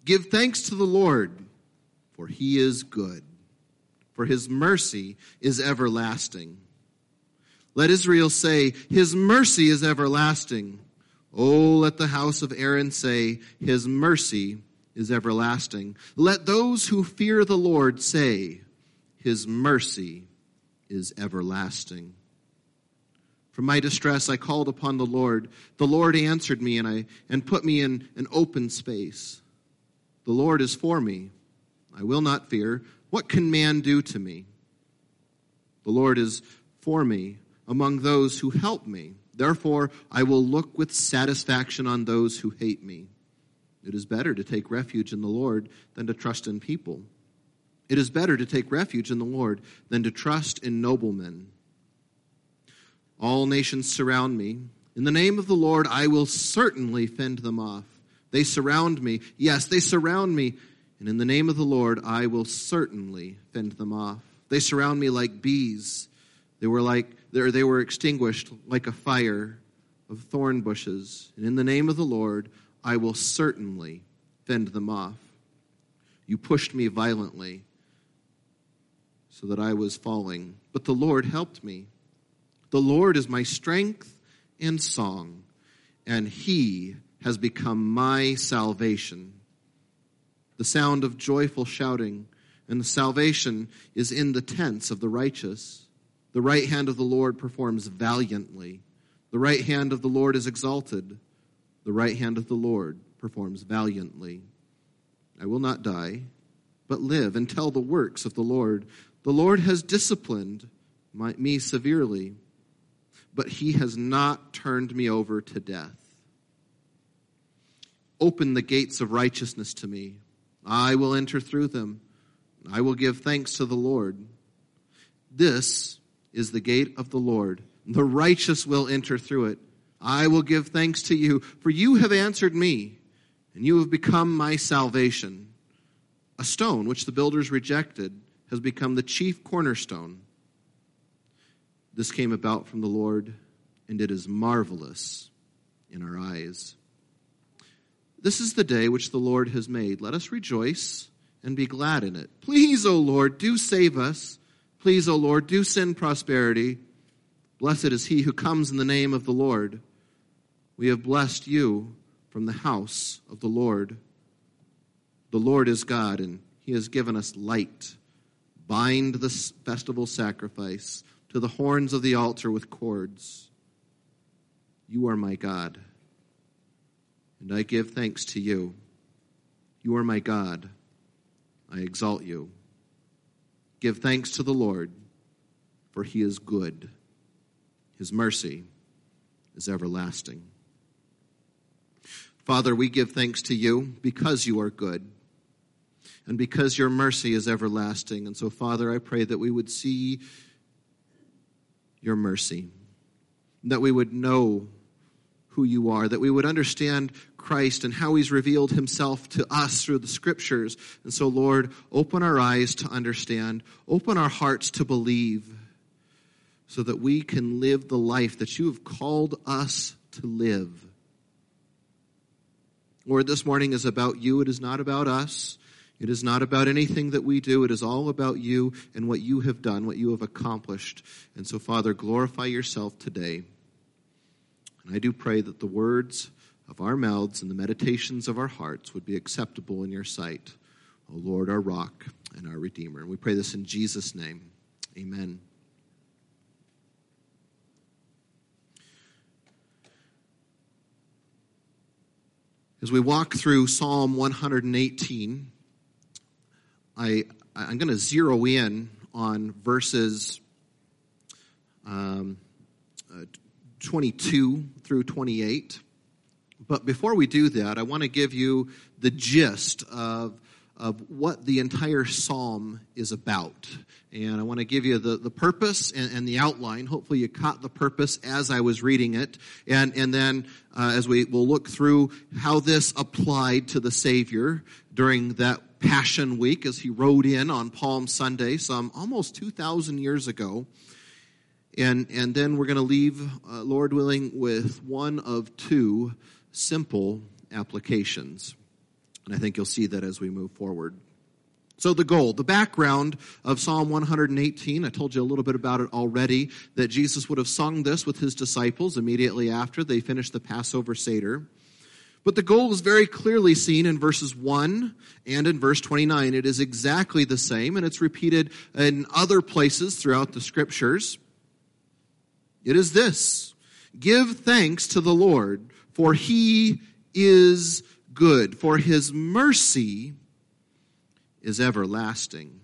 Give thanks to the Lord, for he is good, for his mercy is everlasting. Let Israel say, his mercy is everlasting. Oh, let the house of Aaron say, his mercy is everlasting. Let those who fear the Lord say, his mercy is everlasting. From my distress I called upon the Lord. The Lord answered me and put me in an open space. The Lord is for me. I will not fear. What can man do to me? The Lord is for me among those who help me. Therefore, I will look with satisfaction on those who hate me. It is better to take refuge in the Lord than to trust in people. It is better to take refuge in the Lord than to trust in noblemen. All nations surround me. In the name of the Lord, I will certainly fend them off. They surround me. Yes, they surround me. And in the name of the Lord, I will certainly fend them off. They surround me like bees. They were extinguished like a fire of thorn bushes. And in the name of the Lord, I will certainly fend them off. You pushed me violently so that I was falling. But the Lord helped me. The Lord is my strength and song, and he has become my salvation. The sound of joyful shouting, and the salvation is in the tents of the righteous. The right hand of the Lord performs valiantly. The right hand of the Lord is exalted. The right hand of the Lord performs valiantly. I will not die, but live and tell the works of the Lord. The Lord has disciplined me severely, but he has not turned me over to death. Open the gates of righteousness to me. I will enter through them. I will give thanks to the Lord. This is the gate of the Lord. The righteous will enter through it. I will give thanks to you, for you have answered me, and you have become my salvation. A stone which the builders rejected has become the chief cornerstone. This came about from the Lord, and it is marvelous in our eyes. This is the day which the Lord has made. Let us rejoice and be glad in it. Please, O Lord, do save us. Please, O Lord, do send prosperity. Blessed is he who comes in the name of the Lord. We have blessed you from the house of the Lord. The Lord is God, and he has given us light. Bind the festival sacrifice to the horns of the altar with cords. You are my God, and I give thanks to you. You are my God. I exalt you. Give thanks to the Lord, for he is good. His mercy is everlasting. Father, we give thanks to you because you are good and because your mercy is everlasting. And so, Father, I pray that we would see your mercy, that we would know who you are, that we would understand Christ and how he's revealed himself to us through the scriptures. And so, Lord, open our eyes to understand, open our hearts to believe, so that we can live the life that you have called us to live. Lord, this morning is about you. It is not about us. It is not about anything that we do. It is all about you and what you have done, what you have accomplished. And so, Father, glorify yourself today. And I do pray that the words of our mouths and the meditations of our hearts would be acceptable in your sight, O Lord, our rock and our Redeemer. And we pray this in Jesus' name. Amen. As we walk through Psalm 118, I'm going to zero in on verses 22 through 28. But before we do that, I want to give you the gist of what the entire psalm is about. And I want to give you the purpose and the outline. Hopefully you caught the purpose as I was reading it. And then as we'll look through how this applied to the Savior during that Passion Week as he rode in on Palm Sunday, some almost 2,000 years ago. And then we're going to leave, Lord willing, with one of two simple applications. And I think you'll see that as we move forward. So the goal, the background of Psalm 118, I told you a little bit about it already, that Jesus would have sung this with his disciples immediately after they finished the Passover Seder. But the goal is very clearly seen in verses 1 and in verse 29. It is exactly the same, and it's repeated in other places throughout the Scriptures. It is this: give thanks to the Lord, for he is good, for his mercy is everlasting.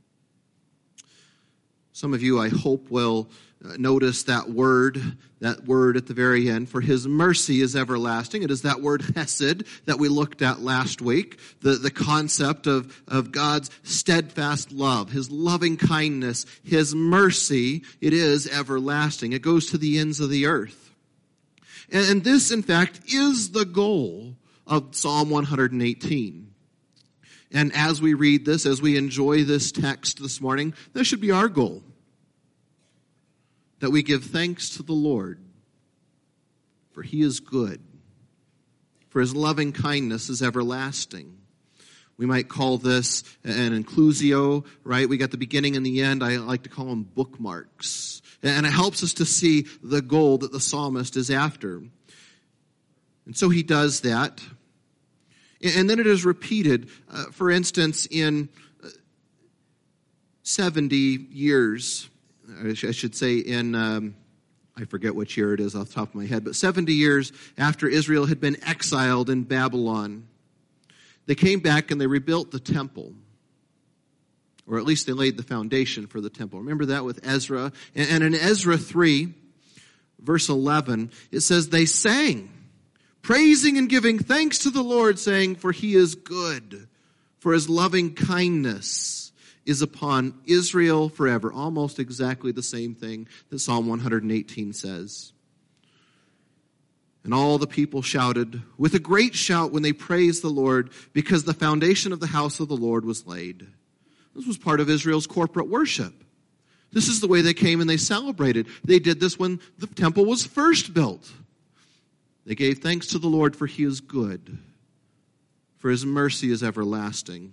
Some of you, I hope, will notice that word at the very end, for his mercy is everlasting. It is that word hesed that we looked at last week, the concept of God's steadfast love, his loving kindness, his mercy. It is everlasting. It goes to the ends of the earth. And this, in fact, is the goal of Psalm 118. And as we read this, as we enjoy this text this morning, this should be our goal. That we give thanks to the Lord, for he is good, for his loving kindness is everlasting. We might call this an inclusio, right? We got the beginning and the end. I like to call them bookmarks. And it helps us to see the goal that the psalmist is after. And so he does that. And then it is repeated, for instance, in 70 years, I should say in, I forget which year it is off the top of my head, but 70 years after Israel had been exiled in Babylon, they came back and they rebuilt the temple. Or at least they laid the foundation for the temple. Remember that with Ezra? And in Ezra 3, verse 11, it says, they sang, praising and giving thanks to the Lord, saying, for he is good, for his loving kindness is upon Israel forever. Almost exactly the same thing that Psalm 118 says. And all the people shouted with a great shout when they praised the Lord, because the foundation of the house of the Lord was laid. This was part of Israel's corporate worship. This is the way they came and they celebrated. They did this when the temple was first built. They gave thanks to the Lord, for he is good, for his mercy is everlasting.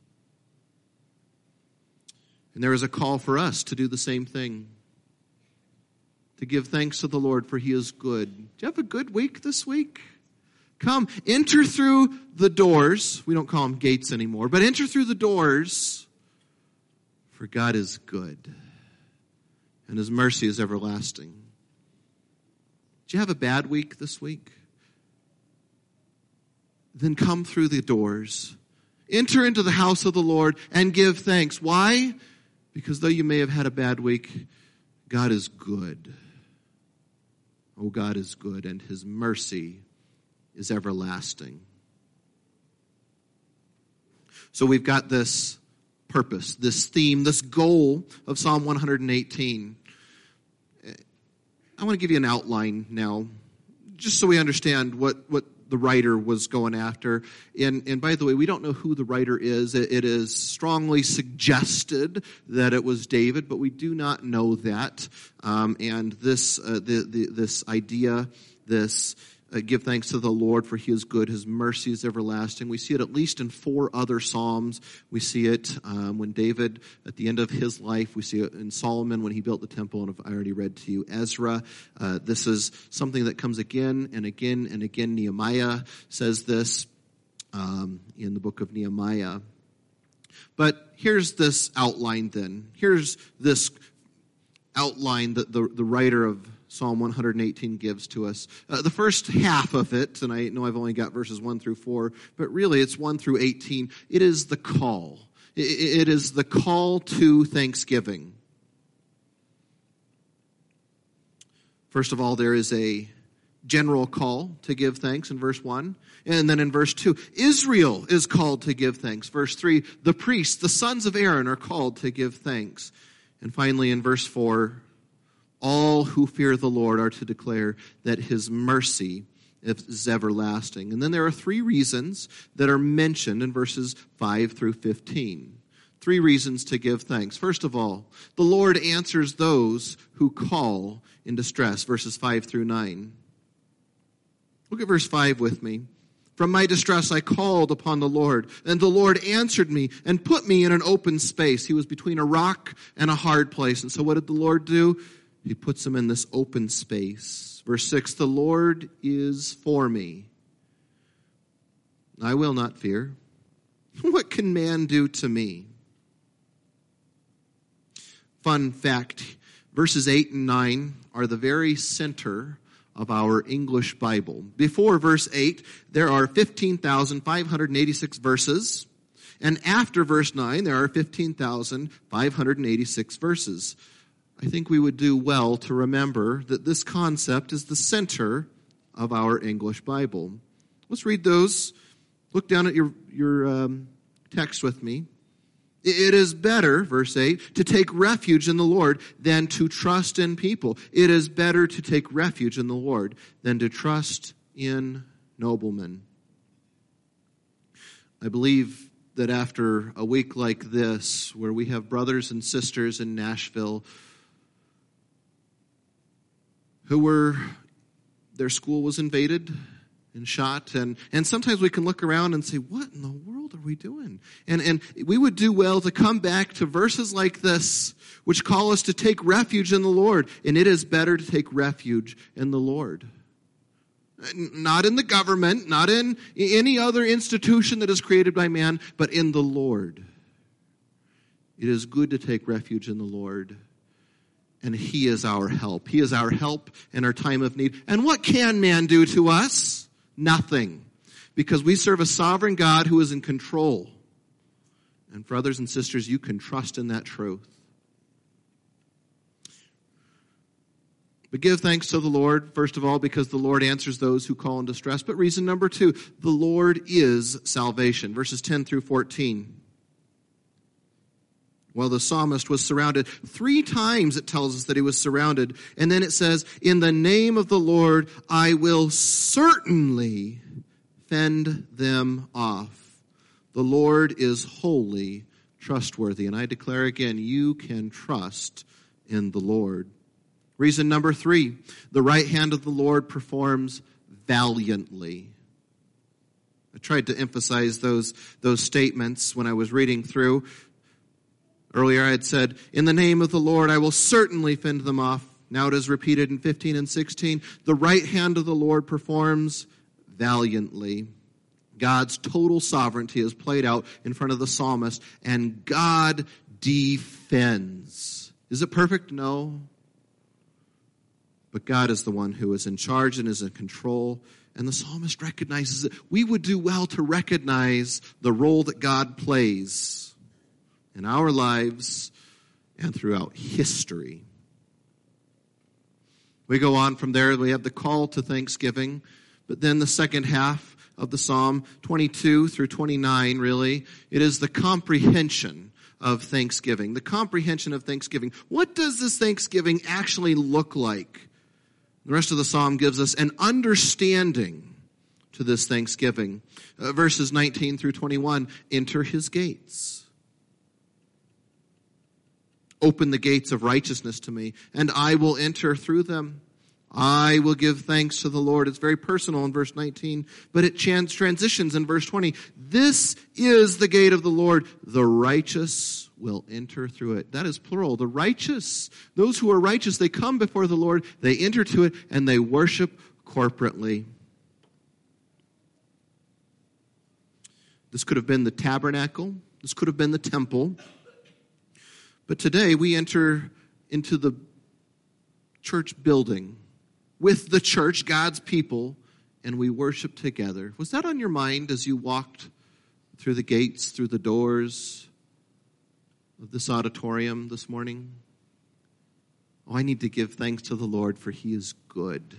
And there is a call for us to do the same thing, to give thanks to the Lord, for he is good. Do you have a good week this week? Come, enter through the doors. We don't call them gates anymore, but enter through the doors, for God is good, and his mercy is everlasting. Do you have a bad week this week? Then come through the doors. Enter into the house of the Lord and give thanks. Why? Because though you may have had a bad week, God is good. Oh, God is good, and his mercy is everlasting. So we've got this purpose, this theme, this goal of Psalm 118. I want to give you an outline now, just so we understand what the writer was going after. And by the way, we don't know who the writer is. It is strongly suggested that it was David, but we do not know that. And this this idea, this give thanks to the Lord, for he is good, his mercy is everlasting. We see it at least in 4 other Psalms. We see it when David, at the end of his life. We see it in Solomon when he built the temple, and I already read to you Ezra. This is something that comes again and again and again. Nehemiah says this in the book of Nehemiah. But here's this outline then. Here's this outline that the writer of Psalm 118 gives to us. The first half of it, and I know I've only got verses 1 through 4, but really it's 1 through 18. It is the call. It is the call to thanksgiving. First of all, there is a general call to give thanks in verse 1. And then in verse 2, Israel is called to give thanks. Verse 3, the priests, the sons of Aaron, are called to give thanks. And finally in verse 4, all who fear the Lord are to declare that his mercy is everlasting. And then there are 3 reasons that are mentioned in verses 5 through 15. 3 reasons to give thanks. First of all, the Lord answers those who call in distress, verses 5 through 9. Look at verse 5 with me. From my distress I called upon the Lord, and the Lord answered me and put me in an open space. He was between a rock and a hard place. And so what did the Lord do? He puts him in this open space. Verse 6, the Lord is for me. I will not fear. What can man do to me? Fun fact, verses 8 and 9 are the very center of our English Bible. Before verse 8, there are 15,586 verses, and after verse 9, there are 15,586 verses. I think we would do well to remember that this concept is the center of our English Bible. Let's read those. Look down at your text with me. It is better, verse 8, to take refuge in the Lord than to trust in people. It is better to take refuge in the Lord than to trust in noblemen. I believe that after a week like this, where we have brothers and sisters in Nashville their school was invaded and shot, and sometimes we can look around and say, what in the world are we doing? And we would do well to come back to verses like this, which call us to take refuge in the Lord, and it is better to take refuge in the Lord. Not in the government, not in any other institution that is created by man, but in the Lord. It is good to take refuge in the Lord, and He is our help. He is our help in our time of need. And what can man do to us? Nothing, because we serve a sovereign God who is in control. And brothers and sisters, you can trust in that truth. But give thanks to the Lord, first of all, because the Lord answers those who call in distress. But reason number 2, the Lord is salvation. Verses 10 through 14. Well, the psalmist was surrounded. 3 times it tells us that he was surrounded. And then it says, in the name of the Lord, I will certainly fend them off. The Lord is wholly trustworthy. And I declare again, you can trust in the Lord. Reason number 3, the right hand of the Lord performs valiantly. I tried to emphasize those statements when I was reading through. Earlier I had said, in the name of the Lord, I will certainly fend them off. Now it is repeated in 15 and 16. The right hand of the Lord performs valiantly. God's total sovereignty is played out in front of the psalmist, and God defends. Is it perfect? No. But God is the one who is in charge and is in control, and the psalmist recognizes it. We would do well to recognize the role that God plays in our lives and throughout history. We go on from there. We have the call to thanksgiving, but then the second half of the psalm, 22 through 29, really, it is the comprehension of thanksgiving. The comprehension of thanksgiving. What does this thanksgiving actually look like? The rest of the psalm gives us an understanding to this thanksgiving. Verses 19 through 21, enter his gates. Open the gates of righteousness to me, and I will enter through them. I will give thanks to the Lord. It's very personal in verse 19, but it transitions in verse 20. This is the gate of the Lord. The righteous will enter through it. That is plural. The righteous, those who are righteous, they come before the Lord, they enter to it, and they worship corporately. This could have been the tabernacle. This could have been the temple. But today we enter into the church building with the church, God's people, and we worship together. Was that on your mind as you walked through the gates, through the doors of this auditorium this morning? Oh, I need to give thanks to the Lord, for He is good.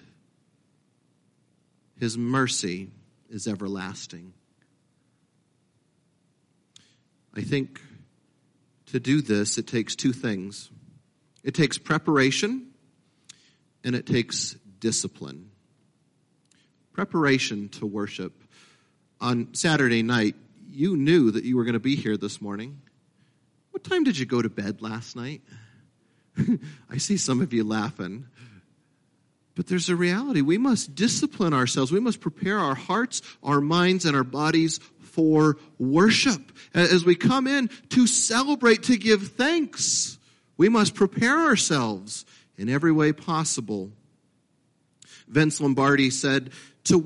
His mercy is everlasting. I think to do this, it takes 2 things. It takes preparation, and it takes discipline. Preparation to worship. On Saturday night, you knew that you were going to be here this morning. What time did you go to bed last night? I see some of you laughing. But there's a reality. We must discipline ourselves. We must prepare our hearts, our minds, and our bodies for worship. As we come in to celebrate, to give thanks, we must prepare ourselves in every way possible. Vince Lombardi said, the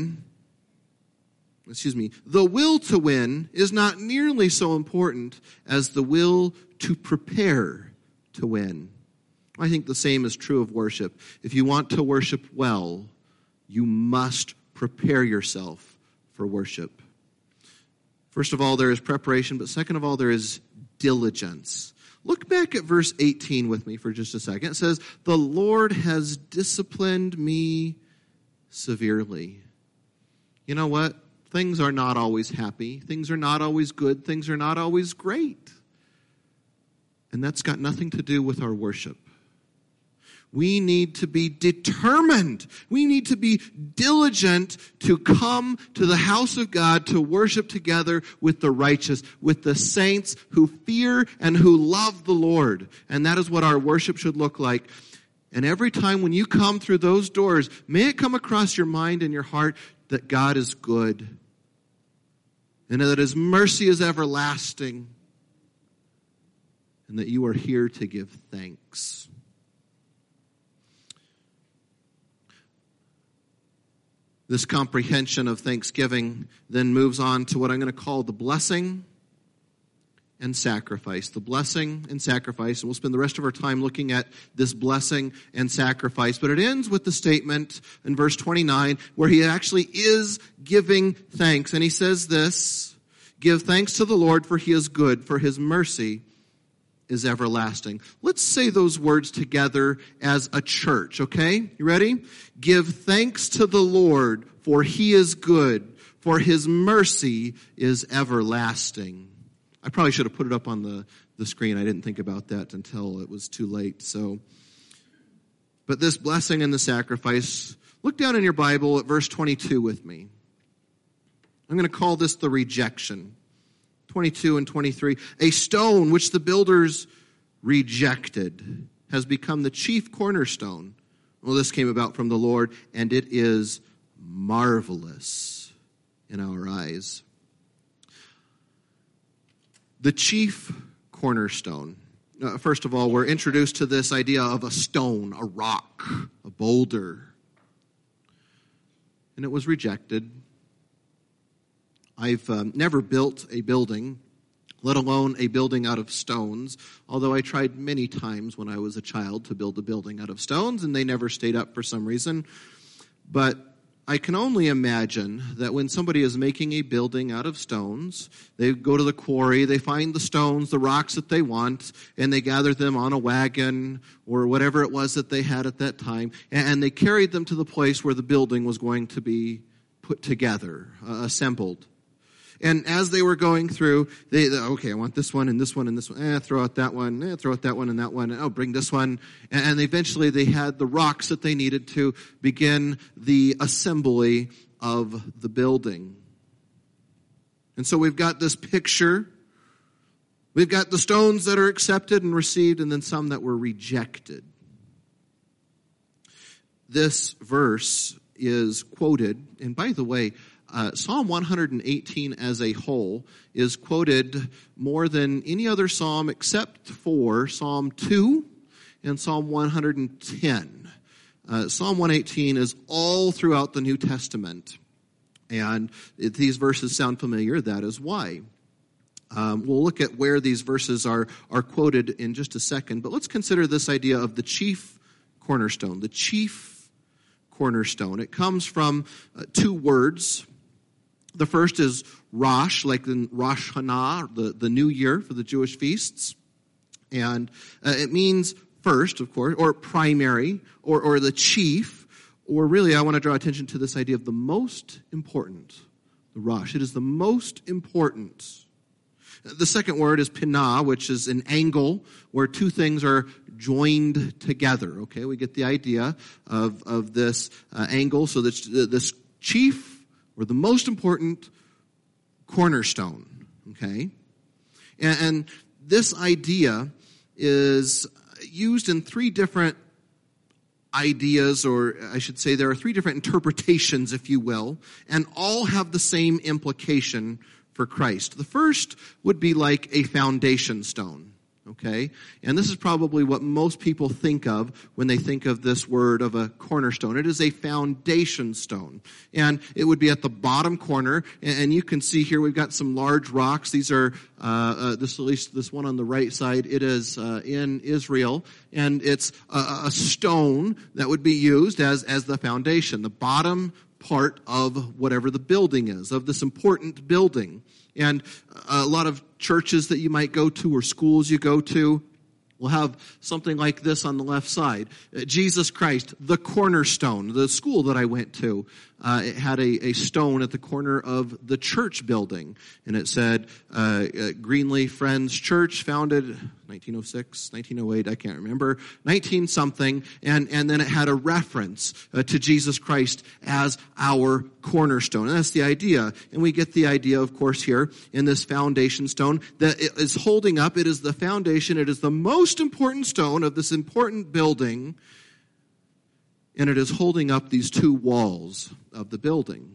will to win is not nearly so important as the will to prepare to win. I think the same is true of worship. If you want to worship well, you must prepare yourself for worship. First of all, there is preparation, but second of all, there is diligence. Look back at verse 18 with me for just a second. It says, the Lord has disciplined me severely. You know what? Things are not always happy. Things are not always good. Things are not always great. And that's got nothing to do with our worship. We need to be determined. We need to be diligent to come to the house of God to worship together with the righteous, with the saints who fear and who love the Lord. And that is what our worship should look like. And every time when you come through those doors, may it come across your mind and your heart that God is good and that His mercy is everlasting and that you are here to give thanks. This comprehension of thanksgiving then moves on to what I'm going to call the blessing and sacrifice. The blessing and sacrifice. And we'll spend the rest of our time looking at this blessing and sacrifice. But it ends with the statement in verse 29 where he actually is giving thanks. And he says this, give thanks to the Lord for He is good, for His mercy is everlasting. Let's say those words together as a church, okay? You ready? Give thanks to the Lord, for He is good, for His mercy is everlasting. I probably should have put it up on the screen. I didn't think about that until it was too late. But this blessing and the sacrifice, look down in your Bible at verse 22 with me. I'm going to call this the rejection. 22 and 23. A stone which the builders rejected has become the chief cornerstone. Well, this came about from the Lord, and it is marvelous in our eyes. The chief cornerstone. First of all, we're introduced to this idea of a stone, a rock, a boulder. And it was rejected. I've never built a building, let alone a building out of stones, although I tried many times when I was a child to build a building out of stones, and they never stayed up for some reason. But I can only imagine that when somebody is making a building out of stones, they go to the quarry, they find the stones, the rocks that they want, and they gather them on a wagon or whatever it was that they had at that time, and they carried them to the place where the building was going to be put together, assembled. And as they were going through, okay, I want this one and this one and this one. Throw out that one. Throw out that one and that one. Oh, bring this one. And eventually they had the rocks that they needed to begin the assembly of the building. And so we've got this picture. We've got the stones that are accepted and received, and then some that were rejected. This verse is quoted, and by the way, Psalm 118 as a whole is quoted more than any other psalm except for Psalm 2 and Psalm 110. Psalm 118 is all throughout the New Testament. And if these verses sound familiar, that is why. We'll look at where these verses are quoted in just a second. But let's consider this idea of the chief cornerstone. The chief cornerstone. It comes from two words. The first is Rosh, like in Rosh Hashanah, the new year for the Jewish feasts. And it means first, of course, or primary, or the chief, or really I want to draw attention to this idea of the most important, the Rosh. It is the most important. The second word is Pinah, which is an angle where two things are joined together. Okay, we get the idea of this angle. So this chief, or the most important cornerstone, okay? And this idea is used in three different ideas, or I should say there are three different interpretations, if you will, and all have the same implication for Christ. The first would be like a foundation stone, okay? And this is probably what most people think of when they think of this word of a cornerstone. It is a foundation stone. And it would be at the bottom corner, and you can see here we've got some large rocks. These are, at least this one on the right side, it is in Israel, and it's a stone that would be used as the foundation, the bottom part of whatever the building is, of this important building. And a lot of churches that you might go to or schools you go to will have something like this on the left side. Jesus Christ, the cornerstone. The school that I went to, it had a stone at the corner of the church building. And it said, Greenleaf Friends Church, founded 1906, 1908, I can't remember, 19-something. And then it had a reference to Jesus Christ as our cornerstone. And that's the idea. And we get the idea, of course, here in this foundation stone that it is holding up. It is the foundation. It is the most important stone of this important building. And it is holding up these two walls of the building.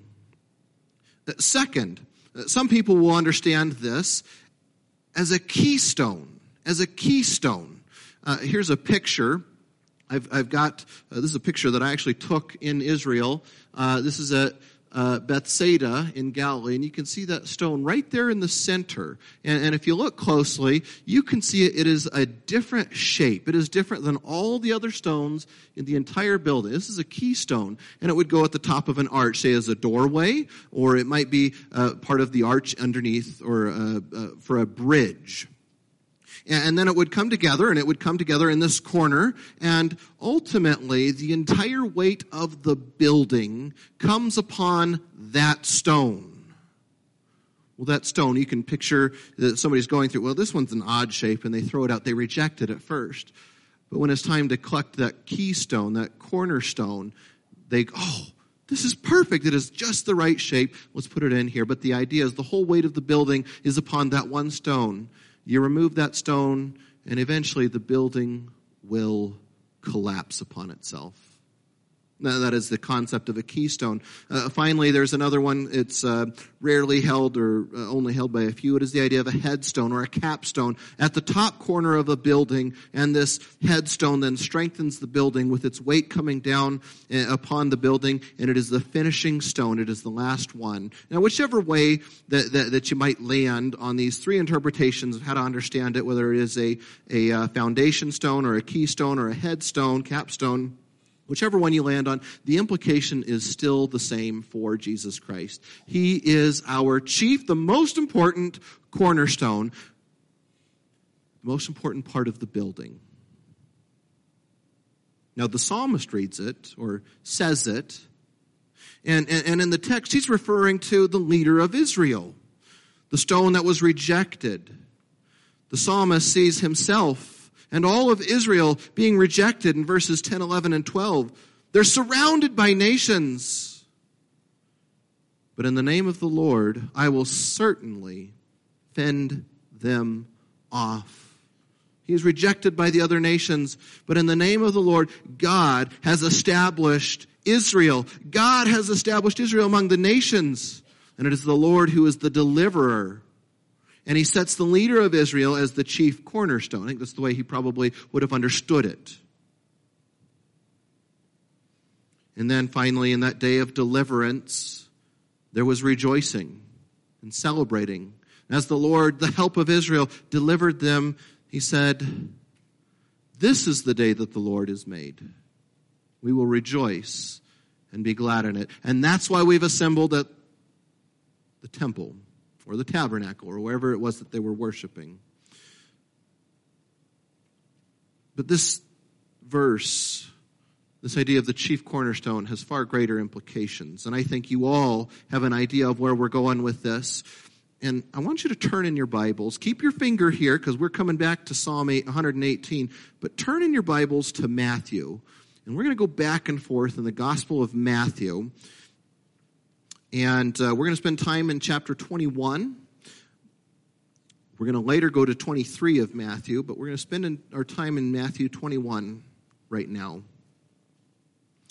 Second, some people will understand this as a keystone. As a keystone. Here's a picture. I've got, this is a picture that I actually took in Israel. This is at Bethsaida in Galilee, and you can see that stone right there in the center. And if you look closely, you can see it is a different shape. It is different than all the other stones in the entire building. This is a keystone, and it would go at the top of an arch, say as a doorway, or it might be part of the arch underneath, or for a bridge. And then it would come together, and it would come together in this corner, and ultimately the entire weight of the building comes upon that stone. Well, that stone, you can picture that somebody's going through, well, this one's an odd shape, and they throw it out. They reject it at first. But when it's time to collect that keystone, that cornerstone, they go, oh, this is perfect. It is just the right shape. Let's put it in here. But the idea is the whole weight of the building is upon that one stone. You remove that stone, and eventually the building will collapse upon itself. Now, that is the concept of a keystone. Finally, there's another one. It's rarely held or only held by a few. It is the idea of a headstone or a capstone at the top corner of a building, and this headstone then strengthens the building with its weight coming down upon the building, and it is the finishing stone. It is the last one. Now, whichever way that you might land on these three interpretations of how to understand it, whether it is a foundation stone or a keystone or a headstone, capstone, whichever one you land on, the implication is still the same for Jesus Christ. He is our chief, the most important cornerstone, the most important part of the building. Now, the psalmist reads it, or says it, and in the text, he's referring to the leader of Israel, the stone that was rejected. The psalmist sees himself and all of Israel being rejected in verses 10, 11, and 12. They're surrounded by nations. But in the name of the Lord, I will certainly fend them off. He is rejected by the other nations, but in the name of the Lord, God has established Israel. God has established Israel among the nations, and it is the Lord who is the deliverer. And he sets the leader of Israel as the chief cornerstone. I think that's the way he probably would have understood it. And then finally, in that day of deliverance, there was rejoicing and celebrating. As the Lord, the help of Israel, delivered them, he said, this is the day that the Lord has made. We will rejoice and be glad in it. And that's why we've assembled at the temple, or the tabernacle, or wherever it was that they were worshiping. But this verse, this idea of the chief cornerstone, has far greater implications. And I think you all have an idea of where we're going with this. And I want you to turn in your Bibles. Keep your finger here, because we're coming back to Psalm 118. But turn in your Bibles to Matthew. And we're going to go back and forth in the Gospel of Matthew. And we're going to spend time in chapter 21. We're going to later go to 23 of Matthew, but we're going to spend our time in Matthew 21 right now.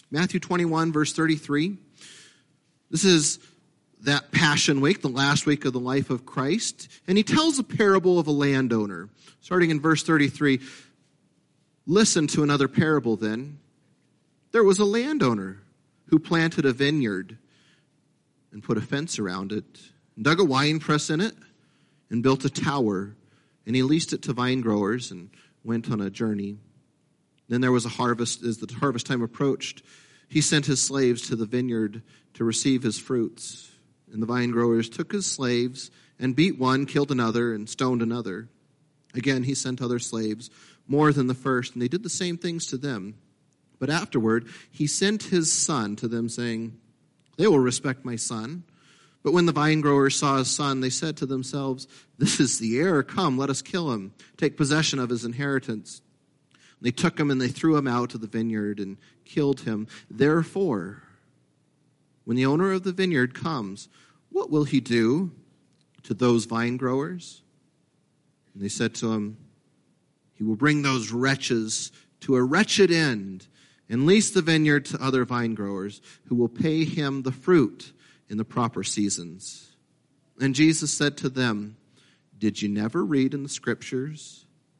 Matthew 21, verse 33. This is that Passion Week, the last week of the life of Christ. And he tells a parable of a landowner. Starting in verse 33, listen to another parable then. There was a landowner who planted a vineyard and put a fence around it, and dug a wine press in it, and built a tower, and he leased it to vine growers and went on a journey. Then there was a harvest. As the harvest time approached, he sent his slaves to the vineyard to receive his fruits. And the vine growers took his slaves and beat one, killed another, and stoned another. Again, he sent other slaves, more than the first, and they did the same things to them. But afterward, he sent his son to them, saying, they will respect my son. But when the vine growers saw his son, they said to themselves, this is the heir. Come, let us kill him, take possession of his inheritance. They took him and they threw him out of the vineyard and killed him. Therefore, when the owner of the vineyard comes, what will he do to those vine growers? And they said to him, he will bring those wretches to a wretched end and lease the vineyard to other vine growers who will pay him the fruit in the proper seasons. And Jesus said to them, did you never read in the scriptures?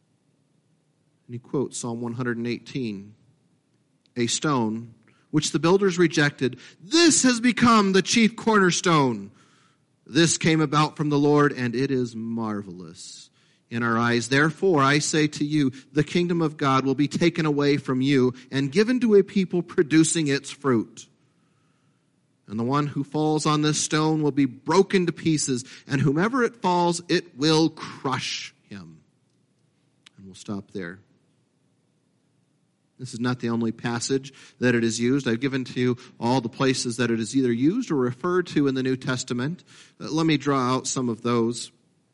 And he quotes Psalm 118, a stone which the builders rejected. This has become the chief cornerstone. This came about from the Lord, and it is marvelous in our eyes. Therefore, I say to you, the kingdom of God will be taken away from you and given to a people producing its fruit. And the one who falls on this stone will be broken to pieces, and whomever it falls, it will crush him. And we'll stop there. This is not the only passage that it is used. I've given to you all the places that it is either used or referred to in the New Testament. Let me draw out some of those.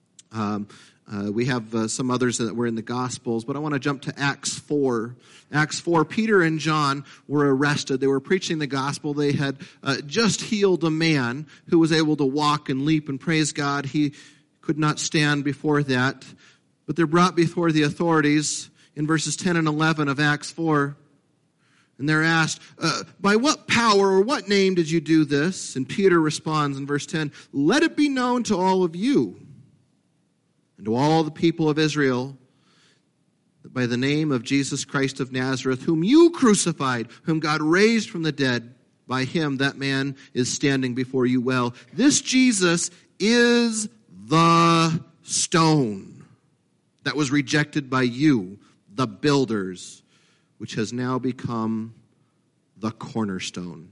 We have some others that were in the Gospels, but I want to jump to Acts 4. Acts 4, Peter and John were arrested. They were preaching the gospel. They had just healed a man who was able to walk and leap and praise God. He could not stand before that. But they're brought before the authorities in verses 10 and 11 of Acts 4. And they're asked, by what power or what name did you do this? And Peter responds in verse 10, let it be known to all of you and to all the people of Israel that by the name of Jesus Christ of Nazareth, whom you crucified, whom God raised from the dead, by him that man is standing before you well. This Jesus is the stone that was rejected by you, the builders, which has now become the cornerstone.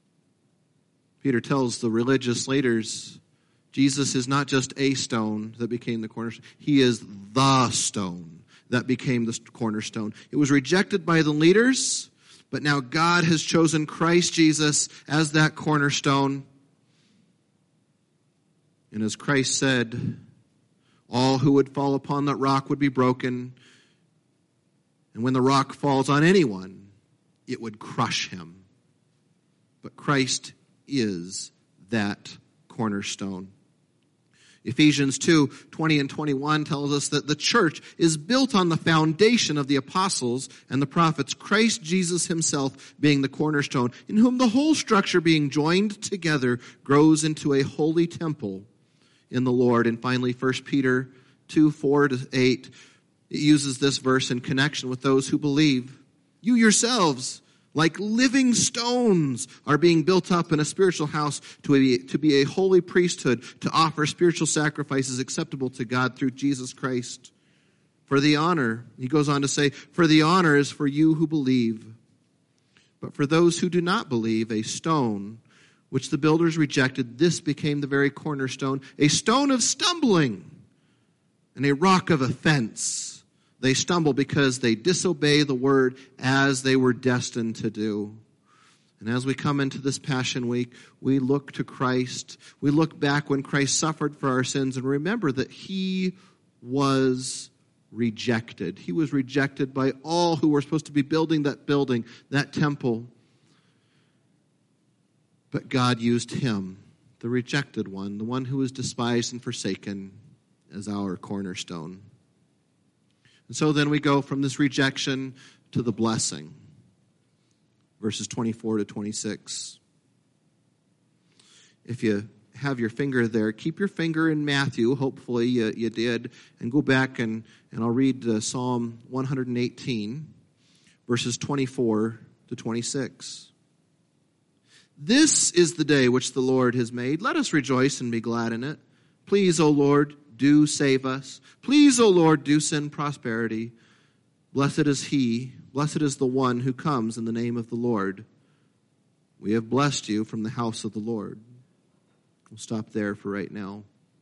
Peter tells the religious leaders, Jesus is not just a stone that became the cornerstone. He is the stone that became the cornerstone. It was rejected by the leaders, but now God has chosen Christ Jesus as that cornerstone. And as Christ said, all who would fall upon that rock would be broken. And when the rock falls on anyone, it would crush him. But Christ is that cornerstone. Ephesians 2:20 and 21 tells us that the church is built on the foundation of the apostles and the prophets, Christ Jesus himself being the cornerstone, in whom the whole structure being joined together grows into a holy temple in the Lord. And finally, 1 Peter 2:4-8, it uses this verse in connection with those who believe. You yourselves, like living stones, are being built up in a spiritual house to be a holy priesthood, to offer spiritual sacrifices acceptable to God through Jesus Christ. For the honor, he goes on to say, for the honor is for you who believe. But for those who do not believe, a stone which the builders rejected, this became the very cornerstone, a stone of stumbling and a rock of offense. They stumble because they disobey the word as they were destined to do. And as we come into this Passion Week, we look to Christ. We look back when Christ suffered for our sins and remember that he was rejected. He was rejected by all who were supposed to be building, that temple. But God used him, the rejected one, the one who was despised and forsaken, as our cornerstone. And so then we go from this rejection to the blessing. verses 24 to 26. If you have your finger there, keep your finger in Matthew. Hopefully you did. And go back and I'll read Psalm 118, verses 24 to 26. This is the day which the Lord has made. Let us rejoice and be glad in it. Please, O Lord, do save us. Please, O Lord, do send prosperity. Blessed is the one who comes in the name of the Lord. We have blessed you from the house of the Lord. We'll stop there for right now.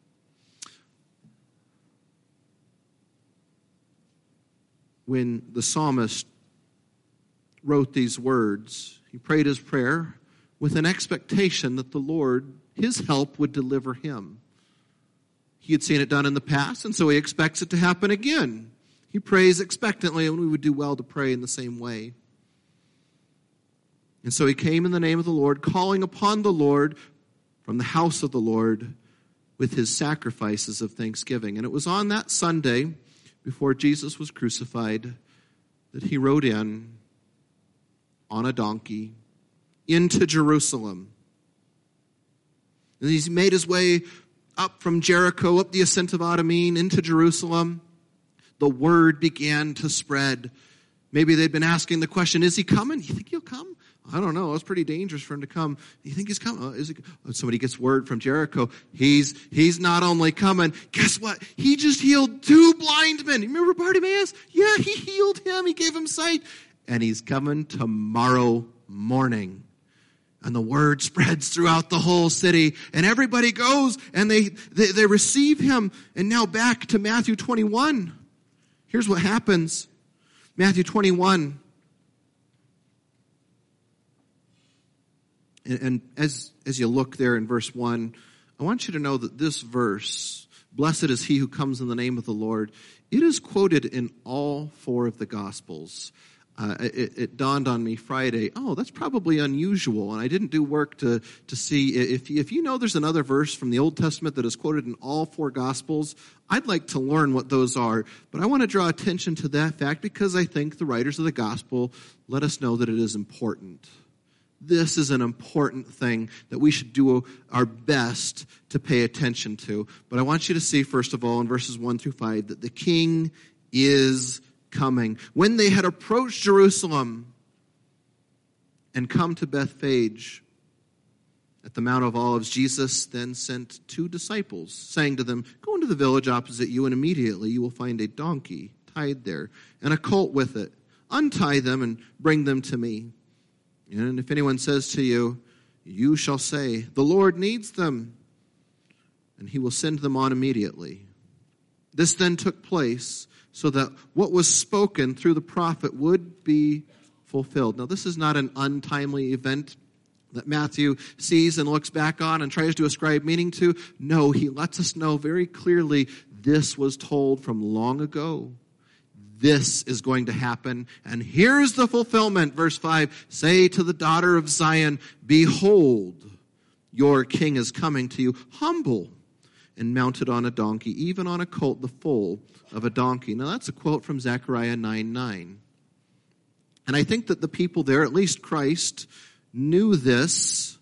When the psalmist wrote these words, he prayed his prayer with an expectation that the Lord, his help, would deliver him. He had seen it done in the past, and so he expects it to happen again. He prays expectantly, and we would do well to pray in the same way. And so he came in the name of the Lord, calling upon the Lord from the house of the Lord with his sacrifices of thanksgiving. And it was on that Sunday, before Jesus was crucified, that he rode in on a donkey into Jerusalem. And he's made his way up from Jericho, up the ascent of Adamim, into Jerusalem. The word began to spread. Maybe they'd been asking the question, is he coming? You think he'll come? I don't know. It's pretty dangerous for him to come. You think he's coming? Somebody gets word from Jericho. He's not only coming. Guess what? He just healed 2 blind men. You remember Bartimaeus? Yeah, he healed him. He gave him sight. And he's coming tomorrow morning. And the word spreads throughout the whole city. And everybody goes and they receive him. And now back to Matthew 21. Here's what happens. Matthew 21. And as you look there in verse 1, I want you to know that this verse, blessed is he who comes in the name of the Lord, it is quoted in all 4 of the Gospels. It dawned on me Friday, that's probably unusual, and I didn't do work to see. If you know there's another verse from the Old Testament that is quoted in all 4 Gospels, I'd like to learn what those are. But I want to draw attention to that fact because I think the writers of the Gospel let us know that it is important. This is an important thing that we should do our best to pay attention to. But I want you to see, first of all, in verses 1 through 5, that the King is coming. When they had approached Jerusalem and come to Bethphage at the Mount of Olives, Jesus then sent 2 disciples, saying to them, go into the village opposite you, and immediately you will find a donkey tied there and a colt with it. Untie them and bring them to me. And if anyone says to you, you shall say, the Lord needs them, and he will send them on immediately. This then took place so that what was spoken through the prophet would be fulfilled. Now, this is not an untimely event that Matthew sees and looks back on and tries to ascribe meaning to. No, he lets us know very clearly this was told from long ago. This is going to happen, and here's the fulfillment. Verse 5, say to the daughter of Zion, behold, your king is coming to you, humble and mounted on a donkey, even on a colt, the foal of a donkey. Now that's a quote from Zechariah 9:9. And I think that the people there, at least Christ, knew this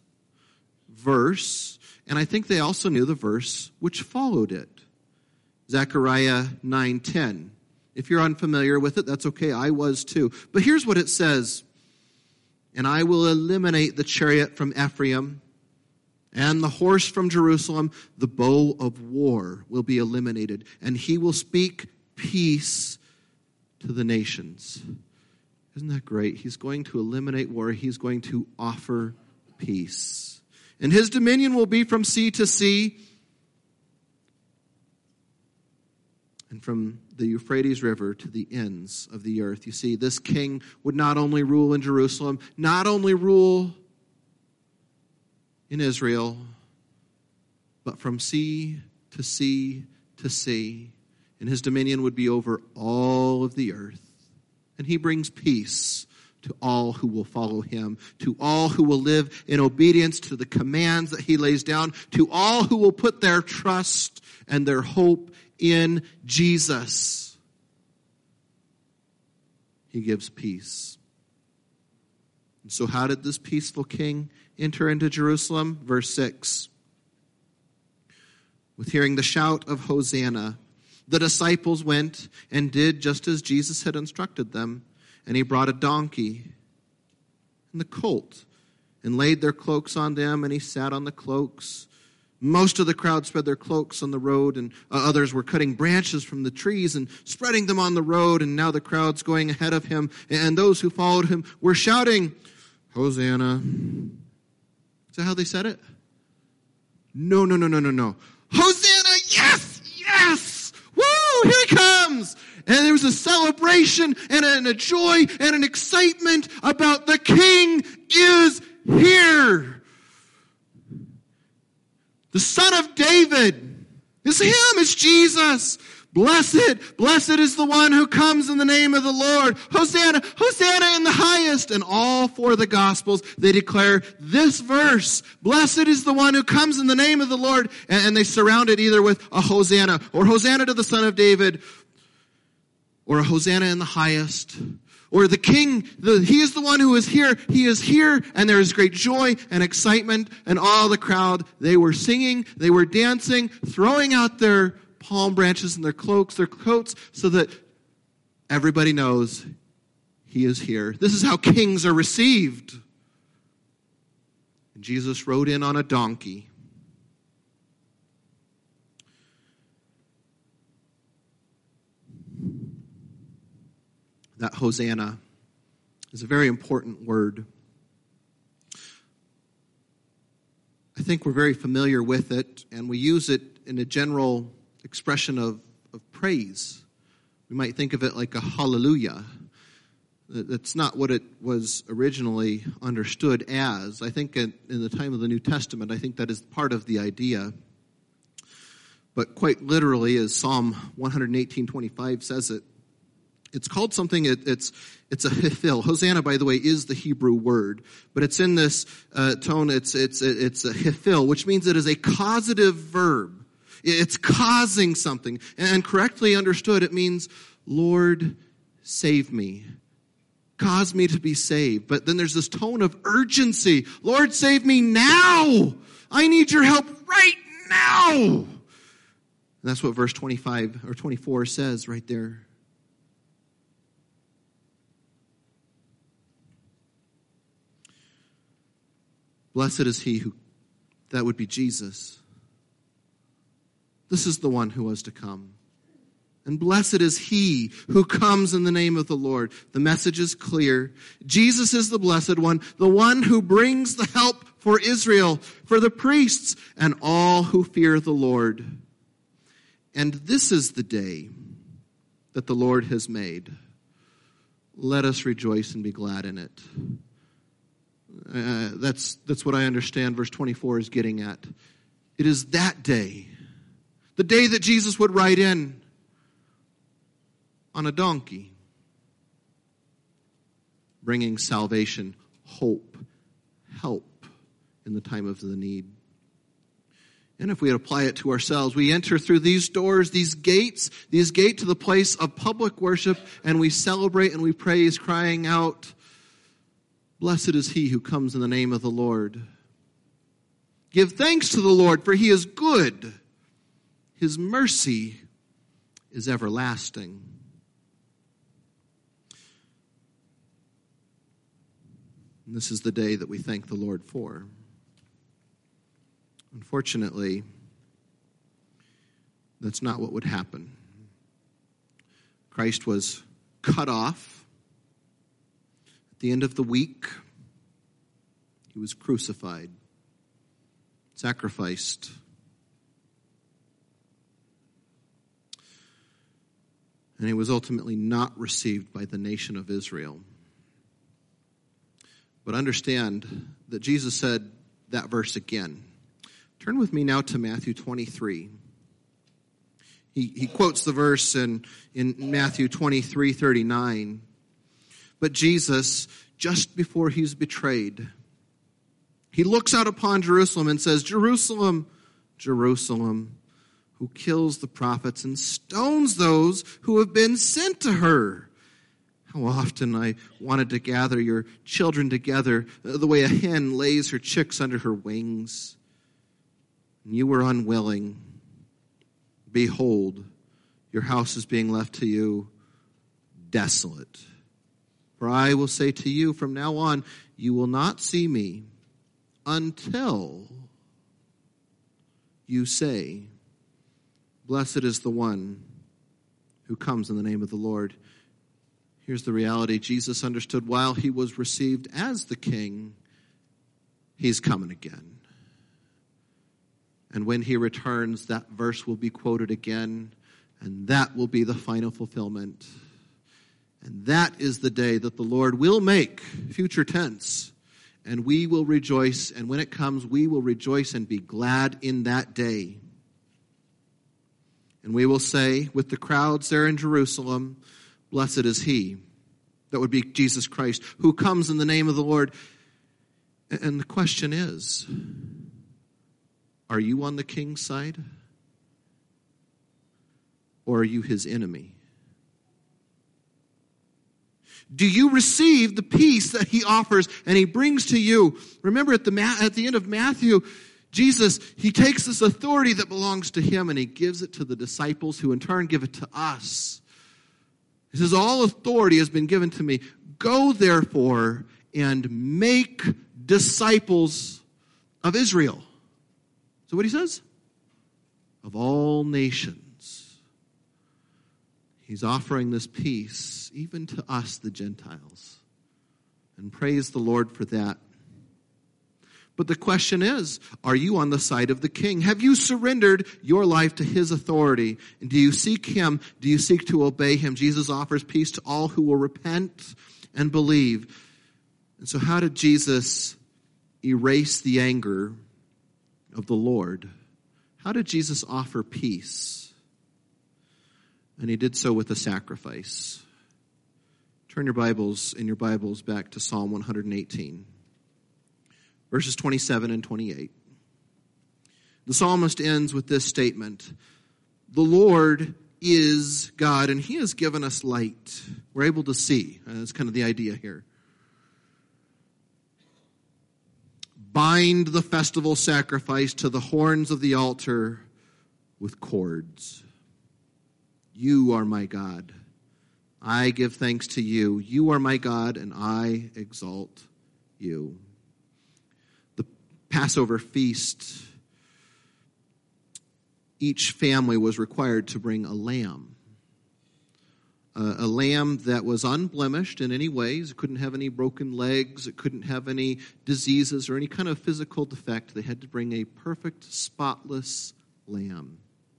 verse, and I think they also knew the verse which followed it. Zechariah 9:10. If you're unfamiliar with it, that's okay. I was too. But here's what it says. And I will eliminate the chariot from Ephraim and the horse from Jerusalem. The bow of war will be eliminated. And he will speak peace to the nations. Isn't that great? He's going to eliminate war. He's going to offer peace. And his dominion will be from sea to sea, and from the Euphrates River to the ends of the earth. You see, this king would not only rule in Jerusalem, not only rule in Israel, but from sea to sea to sea. And his dominion would be over all of the earth. And he brings peace to all who will follow him, to all who will live in obedience to the commands that he lays down, to all who will put their trust and their hope in Jesus. He gives peace. And so how did this peaceful king enter into Jerusalem? Verse 6. With hearing the shout of Hosanna, the disciples went and did just as Jesus had instructed them. And he brought a donkey and the colt and laid their cloaks on them, and he sat on the cloaks. Most of the crowd spread their cloaks on the road, and others were cutting branches from the trees and spreading them on the road. And now the crowd's going ahead of him, and those who followed him were shouting, Hosanna. Is that how they said it? No. Hosanna, yes! Woo, here he comes! And there was a celebration and a joy and an excitement about the king is here. The Son of David. It's him, it's Jesus. Blessed is the one who comes in the name of the Lord. Hosanna in the highest. And all four of the Gospels, they declare this verse. Blessed is the one who comes in the name of the Lord. And they surround it either with a Hosanna, or Hosanna to the Son of David, or a Hosanna in the highest. Or the King, he is the one who is here. He is here, and there is great joy and excitement. And all the crowd, they were singing, they were dancing, throwing out their palm branches and their cloaks, their coats, so that everybody knows he is here. This is how kings are received. And Jesus rode in on a donkey. That Hosanna is a very important word. I think we're very familiar with it, and we use it in a general expression of praise. We might think of it like a hallelujah. That's not what it was originally understood as. I think in the time of the New Testament, I think that is part of the idea. But quite literally, as Psalm 118:25 says it, it's called something, it's a hifil. Hosanna, by the way, is the Hebrew word, but it's in this tone, it's a hifil, which means it is a causative verb. It's causing something. And correctly understood, it means, Lord, save me. Cause me to be saved. But then there's this tone of urgency. Lord, save me now. I need your help right now. And that's what verse 25 or 24 says right there. Blessed is he who, that would be Jesus. This is the one who was to come. And blessed is he who comes in the name of the Lord. The message is clear. Jesus is the blessed one, the one who brings the help for Israel, for the priests, and all who fear the Lord. And this is the day that the Lord has made. Let us rejoice and be glad in it. That's what I understand verse 24 is getting at. It is that day, the day that Jesus would ride in on a donkey, bringing salvation, hope, help in the time of the need. And if we apply it to ourselves, we enter through these doors, these gates to the place of public worship, and we celebrate and we praise, crying out, blessed is he who comes in the name of the Lord. Give thanks to the Lord, for he is good. His mercy is everlasting. And this is the day that we thank the Lord for. Unfortunately, that's not what would happen. Christ was cut off at the end of the week. He was crucified, sacrificed. And he was ultimately not received by the nation of Israel. But understand that Jesus said that verse again. Turn with me now to Matthew 23. He quotes the verse in Matthew 23:39. But Jesus, just before he's betrayed, he looks out upon Jerusalem and says, Jerusalem, Jerusalem, who kills the prophets and stones those who have been sent to her. How often I wanted to gather your children together the way a hen lays her chicks under her wings. And you were unwilling. Behold, your house is being left to you desolate. For I will say to you, from now on, you will not see me until you say, blessed is the one who comes in the name of the Lord. Here's the reality. Jesus understood while he was received as the king, he's coming again. And when he returns, that verse will be quoted again, and that will be the final fulfillment. And that is the day that the Lord will make, future tense, and we will rejoice. And when it comes, we will rejoice and be glad in that day. And we will say with the crowds there in Jerusalem, blessed is he, that would be Jesus Christ, who comes in the name of the Lord. And the question is, are you on the king's side? Or are you his enemy? Do you receive the peace that he offers and he brings to you? Remember at the end of Matthew, Jesus, he takes this authority that belongs to him and he gives it to the disciples who in turn give it to us. He says, all authority has been given to me. Go therefore and make disciples of Israel. So what he says? Of all nations. He's offering this peace even to us, the Gentiles. And praise the Lord for that. But the question is, are you on the side of the king? Have you surrendered your life to his authority? And do you seek him? Do you seek to obey him? Jesus offers peace to all who will repent and believe. And so how did Jesus erase the anger of the Lord? How did Jesus offer peace? And he did so with a sacrifice. Turn your Bibles back to Psalm 118. Verses 27 and 28. The psalmist ends with this statement. The Lord is God, and he has given us light. We're able to see. That's kind of the idea here. Bind the festival sacrifice to the horns of the altar with cords. You are my God. I give thanks to you. You are my God, and I exalt you. The Passover feast, each family was required to bring a lamb. A lamb that was unblemished in any ways. It couldn't have any broken legs. It couldn't have any diseases or any kind of physical defect. They had to bring a perfect, spotless lamb.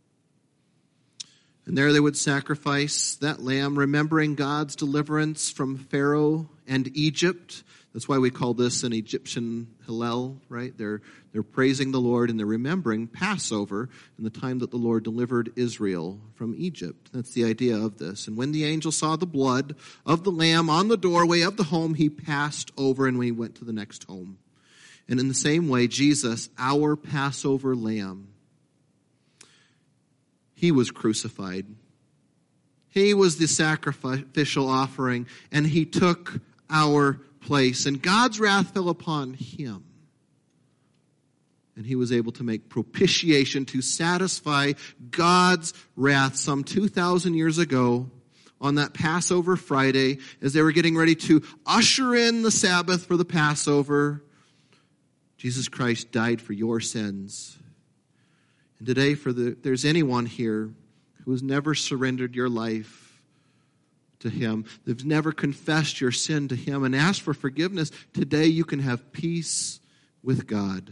And there they would sacrifice that lamb, remembering God's deliverance from Pharaoh and Egypt. That's why we call this an Egyptian Hallel, right? They're praising the Lord and they're remembering Passover and the time that the Lord delivered Israel from Egypt. That's the idea of this. And when the angel saw the blood of the lamb on the doorway of the home, he passed over and we went to the next home. And in the same way, Jesus, our Passover lamb, he was crucified. He was the sacrificial offering, and he took our place. And God's wrath fell upon him. And he was able to make propitiation to satisfy God's wrath some 2,000 years ago on that Passover Friday as they were getting ready to usher in the Sabbath for the Passover. Jesus Christ died for your sins. And today, if there's anyone here who has never surrendered your life to him, they've never confessed your sin to him and asked for forgiveness, today you can have peace with God.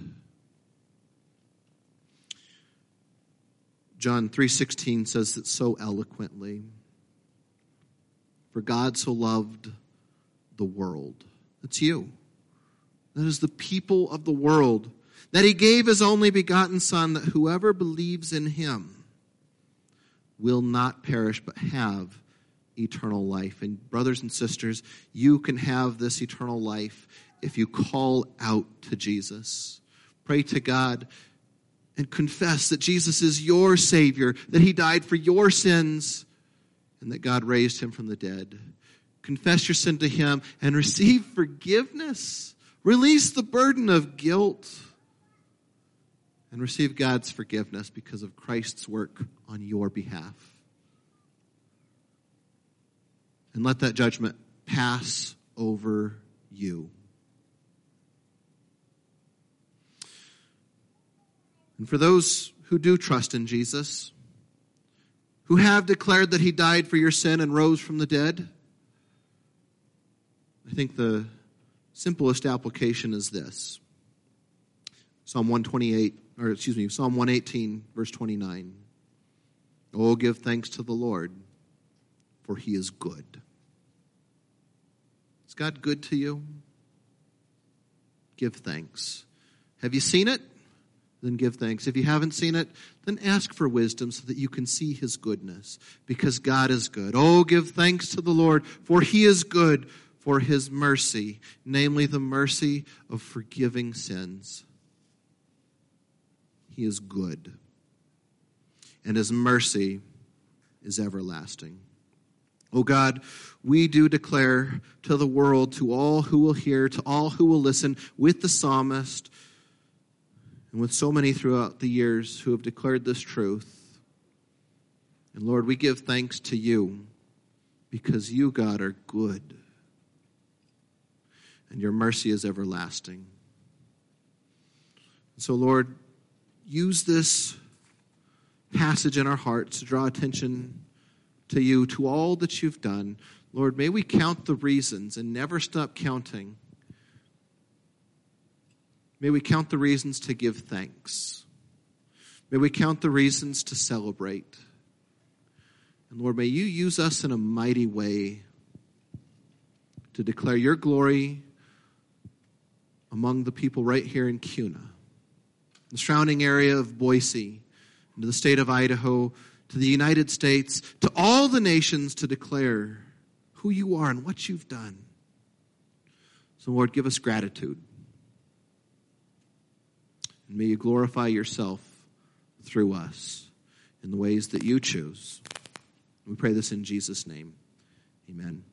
John 3:16 says it so eloquently. For God so loved the world. That's you. That is the people of the world. That he gave his only begotten Son, that whoever believes in him will not perish but have eternal life. And brothers and sisters, you can have this eternal life if you call out to Jesus. Pray to God and confess that Jesus is your Savior, that he died for your sins, and that God raised him from the dead. confess your sin to him, and receive forgiveness. Release the burden of guilt and receive God's forgiveness because of Christ's work on your behalf. And let that judgment pass over you. And for those who do trust in Jesus, who have declared that he died for your sin and rose from the dead, I think the simplest application is this. Psalm 118, verse 29. Oh, give thanks to the Lord, for he is good. Is God good to you? Give thanks. Have you seen it? Then give thanks. If you haven't seen it, then ask for wisdom so that you can see his goodness, because God is good. Oh, give thanks to the Lord, for he is good, for his mercy, namely the mercy of forgiving sins. He is good, and his mercy is everlasting. Oh God, we do declare to the world, to all who will hear, to all who will listen, with the psalmist, and with so many throughout the years who have declared this truth. And Lord, we give thanks to you because you, God, are good. And your mercy is everlasting. So, Lord, use this passage in our hearts to draw attention to you, to all that you've done. Lord, may we count the reasons and never stop counting. May we count the reasons to give thanks. May we count the reasons to celebrate. And Lord, may you use us in a mighty way to declare your glory among the people right here in Kuna, the surrounding area of Boise, and to the state of Idaho, to the United States, to all the nations, to declare who you are and what you've done. So Lord, give us gratitude. And may you glorify yourself through us in the ways that you choose. We pray this in Jesus' name. Amen.